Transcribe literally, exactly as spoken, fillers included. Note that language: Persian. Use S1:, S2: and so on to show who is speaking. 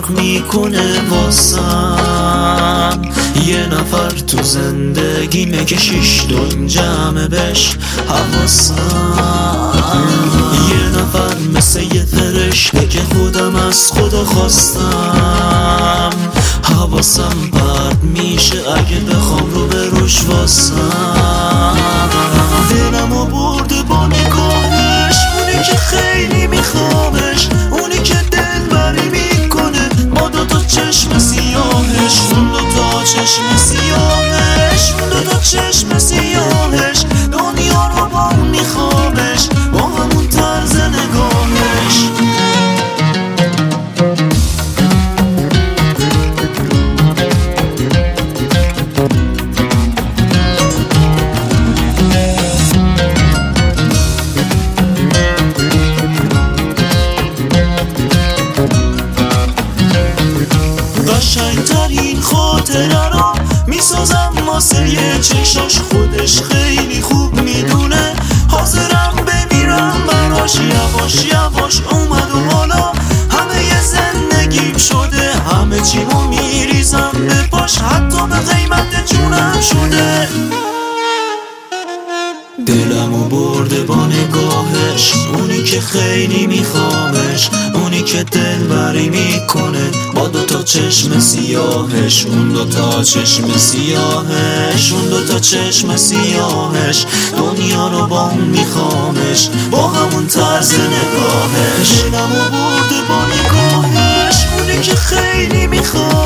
S1: میکنه واسم. یه نفر تو زندگیمه که شیش دون جمعه بهش حواسم. یه نفر مثل یه فرشته که خودم از خدا خواستم. حواسم پرت میشه اگه بخوام رو به روش واسم. دلمو برده با نگاهش، اونی که خیلی میخوامش، اونی که دلبری میکنه با دوتا چشم سیاهش. اون دوتا چشم سیاهش، اون دوتا چشم سیاهش، دنیا رو با اون میخوامش، با همون طرز نگاهش. قشنگترین خاطره رو میسازم واسه یه چشاش، خودش خیلی خوب میدونه حاضرم بمیرم براش. یواش یواش اومد و حالا همه ی زندگیم شده، همه چیمو میریزم به پاش، حتی به قیمت جونم شده. دلمو برده با نگاهش، اونی که خیلی میخوامش، اونی که دلبری میکنه با دوتا چشم سیاهش. اون دوتا چشم سیاهش، اون دوتا چشم سیاهش، دنیا رو با اون میخوامش، با همون طرز نگاهش. دلمو برده با نگاهش، اونی که خیلی میخوامش،